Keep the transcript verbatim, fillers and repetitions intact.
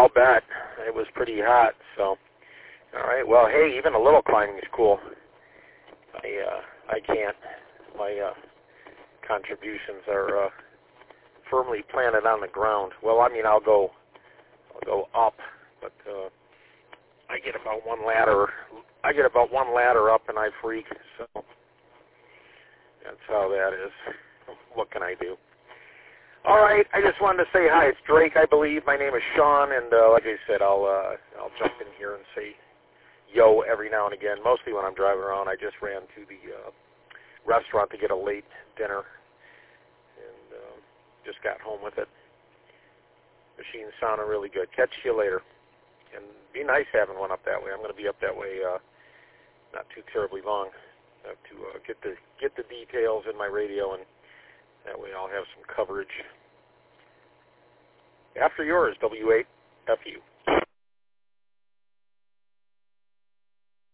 I'll bet. It was pretty hot, so. All right, well, hey, even a little climbing is cool. I, uh, I can't. My uh, contributions are uh, firmly planted on the ground. Well, I mean, I'll go, I'll go up, but uh, I get about one ladder. I get about one ladder up, and I freak. So that's how that is. What can I do? All right, I just wanted to say hi. It's Drake, I believe. My name is Sean, and uh, like I said, I'll uh, I'll jump in here and say yo every now and again. Mostly when I'm driving around. I just ran to the uh, restaurant to get a late dinner, and uh, just got home with it. Machine sounded really good. Catch you later, and be nice having one up that way. I'm going to be up that way uh, not too terribly long. I have to uh, get the get the details in my radio, and that way I'll have some coverage. After yours, W eight F U.